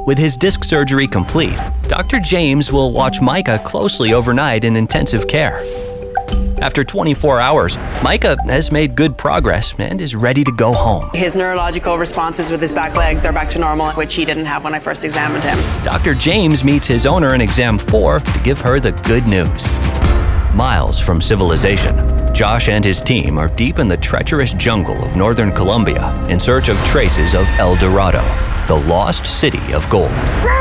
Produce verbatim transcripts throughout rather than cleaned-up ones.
With his disc surgery complete, Doctor James will watch Micah closely overnight in intensive care. After twenty-four hours, Micah has made good progress and is ready to go home. His neurological responses with his back legs are back to normal, which he didn't have when I first examined him. Doctor James meets his owner in exam four to give her the good news. Miles from civilization, Josh and his team are deep in the treacherous jungle of northern Colombia in search of traces of El Dorado, the lost city of gold.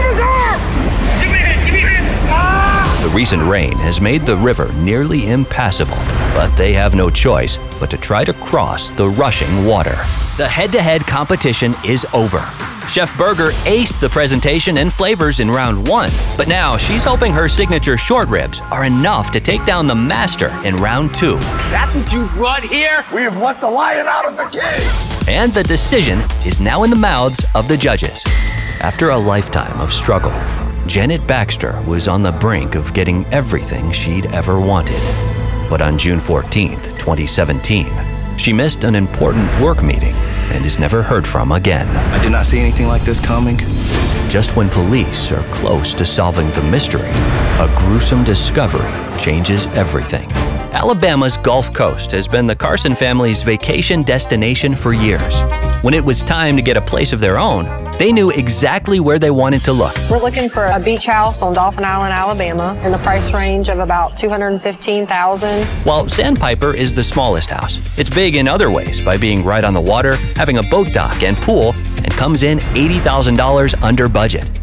The recent rain has made the river nearly impassable, but they have no choice but to try to cross the rushing water. The head-to-head competition is over. Chef Berger aced the presentation and flavors in round one, but now she's hoping her signature short ribs are enough to take down the master in round two. That's what you brought here? We have let the lion out of the cage! And the decision is now in the mouths of the judges. After a lifetime of struggle, Janet Baxter was on the brink of getting everything she'd ever wanted. But on June fourteenth, twenty seventeen, she missed an important work meeting and is never heard from again. I did not see anything like this coming. Just when police are close to solving the mystery, a gruesome discovery changes everything. Alabama's Gulf Coast has been the Carson family's vacation destination for years. When it was time to get a place of their own, they knew exactly where they wanted to look. We're looking for a beach house on Dolphin Island, Alabama, in the price range of about two hundred fifteen thousand dollars. While Sandpiper is the smallest house, it's big in other ways by being right on the water, having a boat dock and pool, and comes in eighty thousand dollars under budget.